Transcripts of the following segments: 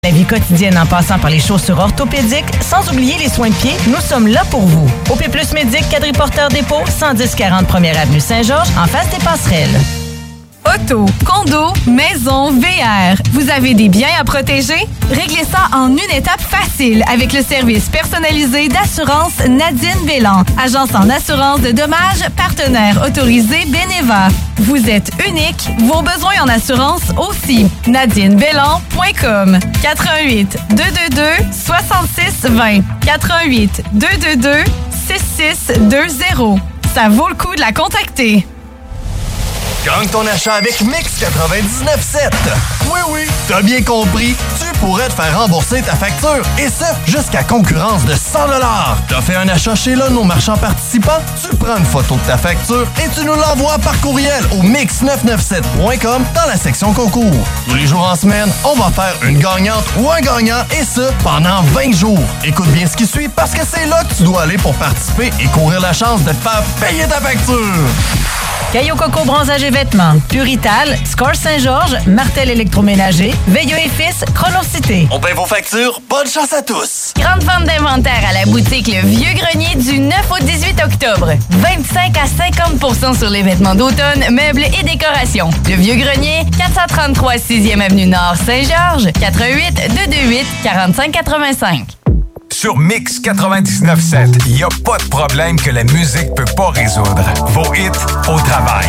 La vie quotidienne en passant par les chaussures orthopédiques, sans oublier les soins de pied, nous sommes là pour vous. OP Plus Médic, quadriporteur dépôt, 110-40 1er Avenue Saint-Georges, en face des passerelles. Auto, condo, maison, VR. Vous avez des biens à protéger? Réglez ça en une étape facile avec le service personnalisé d'assurance Nadine Bélan. Agence en assurance de dommages, partenaire autorisé Beneva. Vous êtes unique, vos besoins en assurance aussi. NadineBélan.com 88 222 66 20 88 222 6620. Ça vaut le coup de la contacter. Gagne ton achat avec Mix 99.7. Oui, t'as bien compris. Tu pourrais te faire rembourser ta facture. Et ça, jusqu'à concurrence de 100 $. T'as fait un achat chez l'un de nos marchands participants? Tu prends une photo de ta facture et tu nous l'envoies par courriel au mix997.com dans la section concours. Tous les jours en semaine, on va faire une gagnante ou un gagnant et ça, pendant 20 jours. Écoute bien ce qui suit parce que c'est là que tu dois aller pour participer et courir la chance de te faire payer ta facture. Caillou Coco Bronzage et Vêtements, Purital, Score Saint-Georges, Martel Électroménager, Veilleux et Fils, Chronocité. On paie vos factures, bonne chance à tous! Grande vente d'inventaire à la boutique Le Vieux Grenier du 9 au 18 octobre. 25 à 50 % sur les vêtements d'automne, meubles et décorations. Le Vieux Grenier, 433 6e Avenue Nord, Saint-Georges, 88 228 45 85. Sur Mix 99.7, il n'y a pas de problème que la musique peut pas résoudre. Vos hits au travail.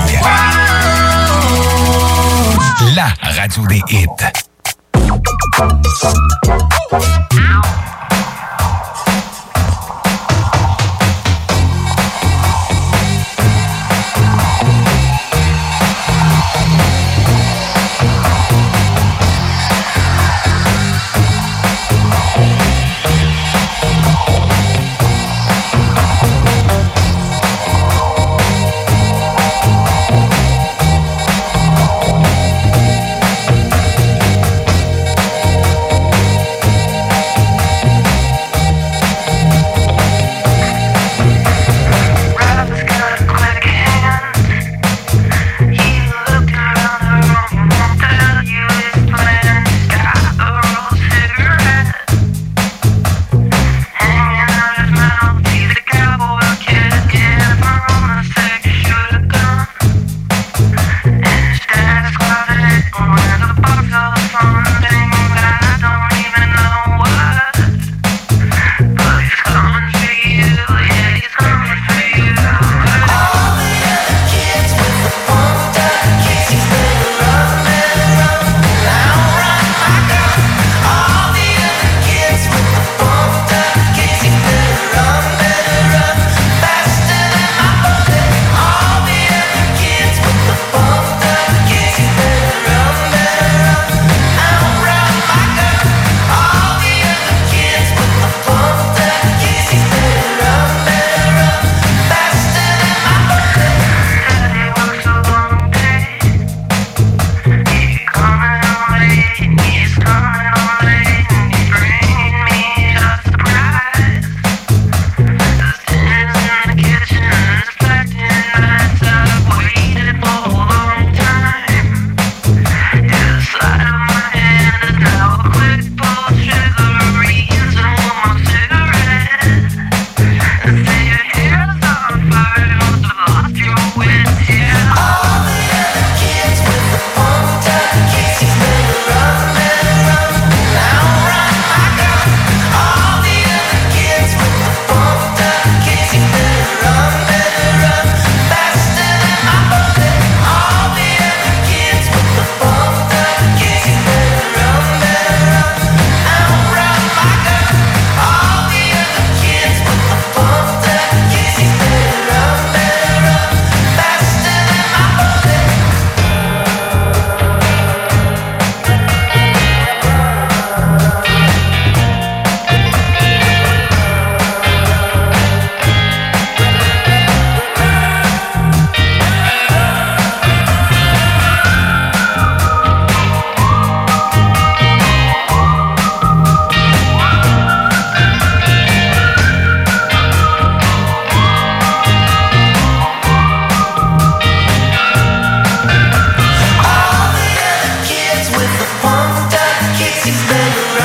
La radio des hits.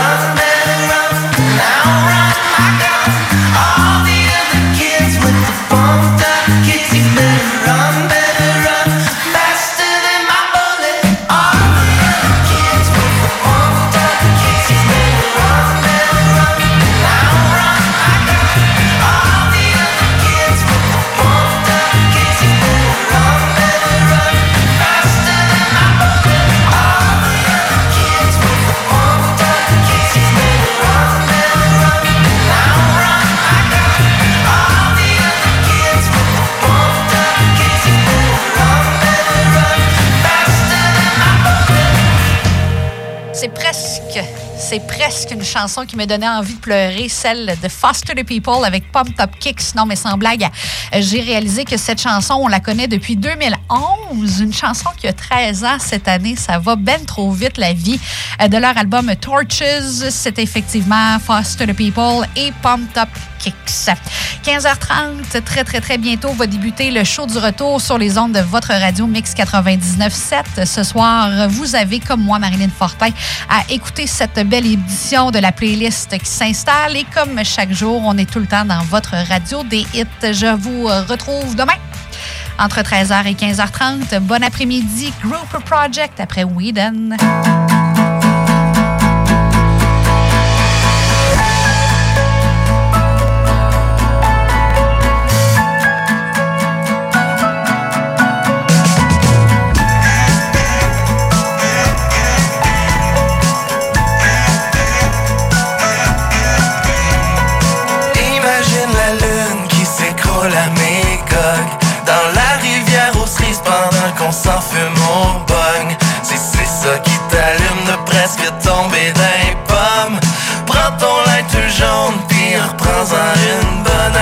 C'est presque une chanson qui me donnait envie de pleurer, celle de Foster the People avec Pumped Up Kicks. Non, mais sans blague, j'ai réalisé que cette chanson, on la connaît depuis 2011. Une chanson qui a 13 ans cette année. Ça va ben trop vite, la vie. De leur album Torches, c'est effectivement Foster the People et Pumped Up Kicks. 15h30, très, très, très bientôt va débuter le show du retour sur les ondes de votre radio Mix 99.7. Ce soir, vous avez, comme moi, Marilyn Fortin, à écouter cette belle édition de la playlist qui s'installe. Et comme chaque jour, on est tout le temps dans votre radio des hits. Je vous retrouve demain entre 13h et 15h30. Bon après-midi, Group Project après Whedon. La Mégog dans la rivière aux cerises pendant qu'on s'en fume au bong. Si c'est ça qui t'allume de presque tomber d'un pomme, prends ton light jaune pis reprends-en une bonne.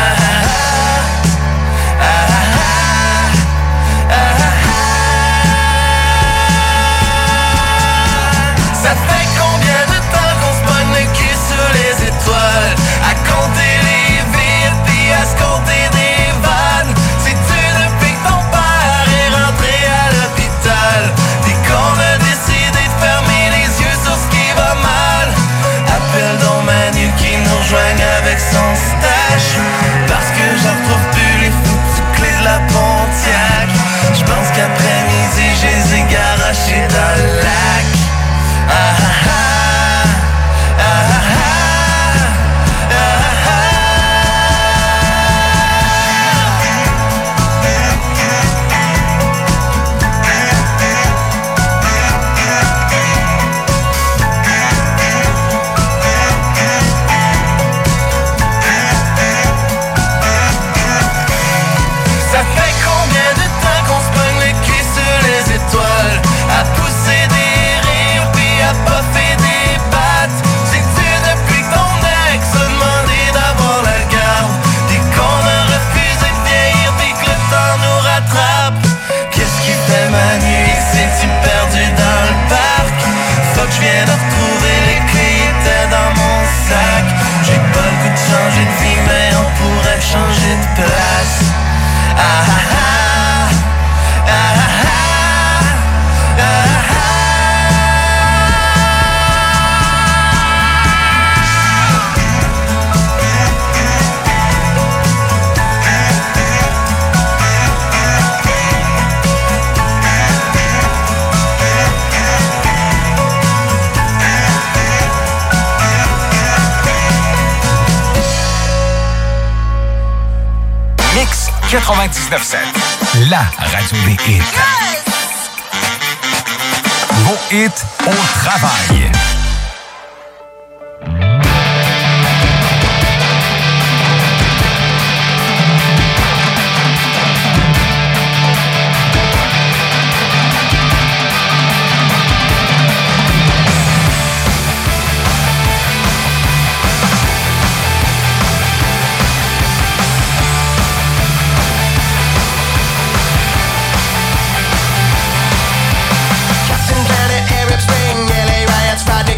Ça fait combien de temps qu'on se pogne le cul sous les étoiles, à compter les villes pis à se compter des vannes. C'est-tu depuis que ton père est rentré à l'hôpital, dès qu'on a décidé de fermer les yeux sur ce qui va mal? Appelle donc Manu qui nous rejoigne avec son stash, parce que j'en retrouve plus les foutues clés de la Pontiac. J'pense qu'après-midi je les ai garachés dans le lac. Ça fait combien de temps qu'on se pogne le cul sur les étoiles, à pousser des rires puis à puffer des battes? C'est-tu depuis que ton ex a demandé d'avoir la garde, dès qu'on a refusé de vieillir puis que le temps nous rattrape? Qu'est-ce qui fait ma nuit? C'est-tu perdu dans le parc? Faut que je vienne de retrouver les clés étaient dans mon sac. J'ai pas le goût de changer de vie mais on pourrait changer de place. Mix 99.7, la radio des hits. Vos hits au travail. Arab Spring, LA riots, Rodney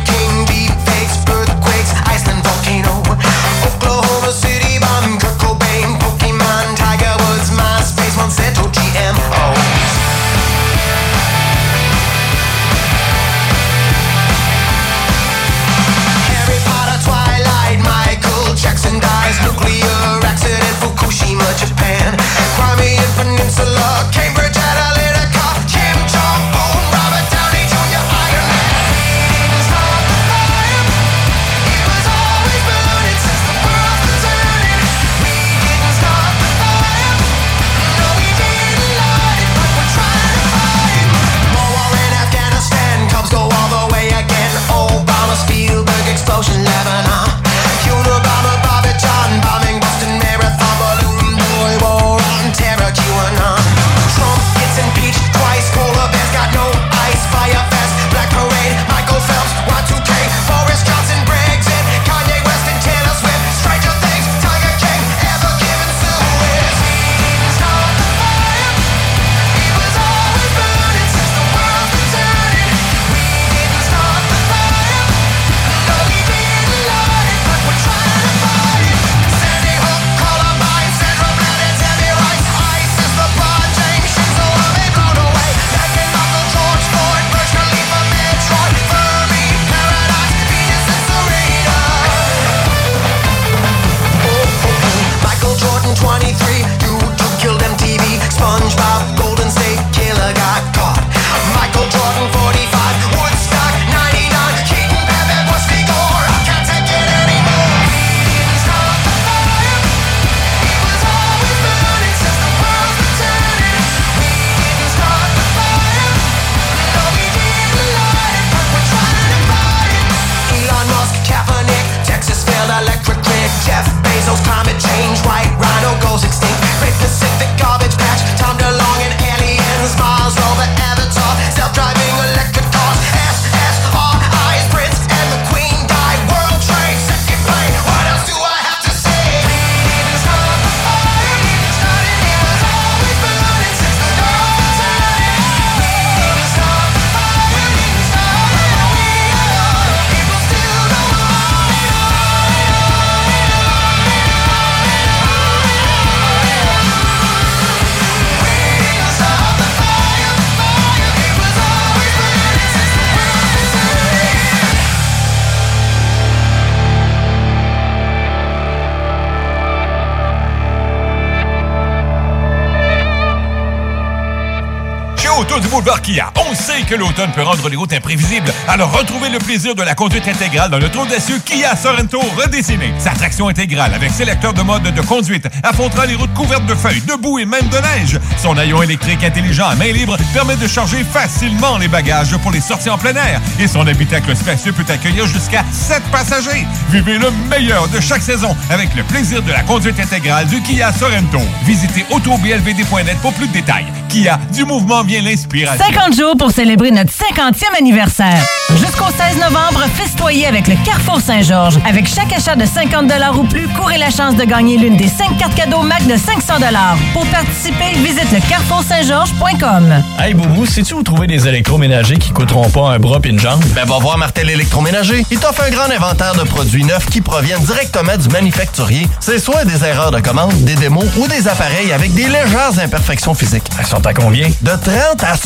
l'ouverture du boulevard Kia. On sait que l'automne peut rendre les routes imprévisibles, alors retrouvez le plaisir de la conduite intégrale dans notre audacieux Kia Sorento redessiné. Sa traction intégrale avec sélecteur de mode de conduite affrontera les routes couvertes de feuilles, de boue et même de neige. Son haillon électrique intelligent à main libre permet de charger facilement les bagages pour les sorties en plein air. Et son habitacle spacieux peut accueillir jusqu'à 7 passagers. Vivez le meilleur de chaque saison avec le plaisir de la conduite intégrale du Kia Sorento. Visitez autoblvd.net pour plus de détails. Kia, du mouvement vient l'inspiration. 50 jours pour célébrer notre 50e anniversaire. Jusqu'au 16 novembre, festoyez avec le Carrefour Saint-Georges. Avec chaque achat de 50 $ ou plus, courez la chance de gagner l'une des 5 cartes cadeaux Mac de 500 $. Pour participer, visite le carrefoursaintgeorges.com. Hey Boubou, sais-tu où trouver des électroménagers qui coûteront pas un bras pis une jambe? Ben va voir Martel Électroménager. Il t'offre un grand inventaire de produits neufs qui proviennent directement du manufacturier. C'est soit des erreurs de commande, des démos ou des appareils avec des légères imperfections physiques. Elles sont à combien? De 30 à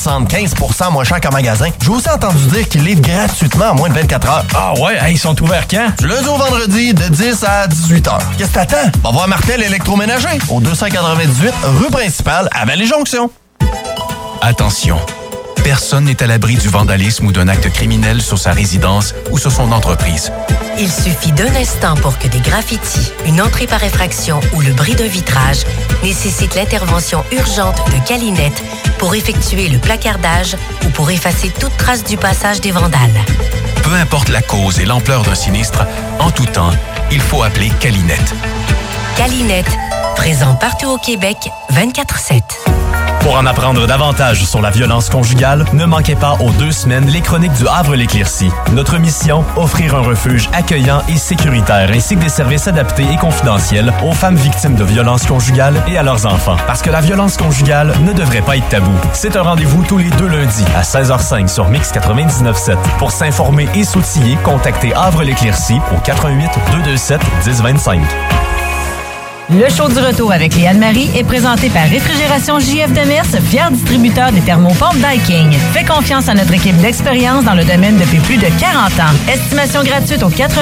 75% moins cher qu'en magasin. J'ai aussi entendu dire qu'ils livrent gratuitement en moins de 24 heures. Ah ouais? Hey, ils sont ouverts quand? Du lundi au vendredi, de 10 à 18 heures. Qu'est-ce que t'attends? Va voir Martel Électroménager au 298 rue principale à Vallée-Jonction. Attention, personne n'est à l'abri du vandalisme ou d'un acte criminel sur sa résidence ou sur son entreprise. Il suffit d'un instant pour que des graffitis, une entrée par effraction ou le bris d'un vitrage nécessitent l'intervention urgente de Calinette pour effectuer le placardage ou pour effacer toute trace du passage des vandales. Peu importe la cause et l'ampleur d'un sinistre, en tout temps, il faut appeler Calinette. Calinette, présent partout au Québec, 24/7. Pour en apprendre davantage sur la violence conjugale, ne manquez pas aux 2 semaines les chroniques du Havre-l'Éclaircie. Notre mission, offrir un refuge accueillant et sécuritaire ainsi que des services adaptés et confidentiels aux femmes victimes de violences conjugales et à leurs enfants. Parce que la violence conjugale ne devrait pas être tabou. C'est un rendez-vous tous les 2 lundis à 16h05 sur Mix 99.7. Pour s'informer et s'outiller, contactez Havre-l'Éclaircie au 88 227 1025. Le show du retour avec Léanne-Marie est présenté par Réfrigération JF Demers, fier distributeur des thermopompes Daiking. Fais confiance à notre équipe d'expérience dans le domaine depuis plus de 40 ans. Estimation gratuite au 80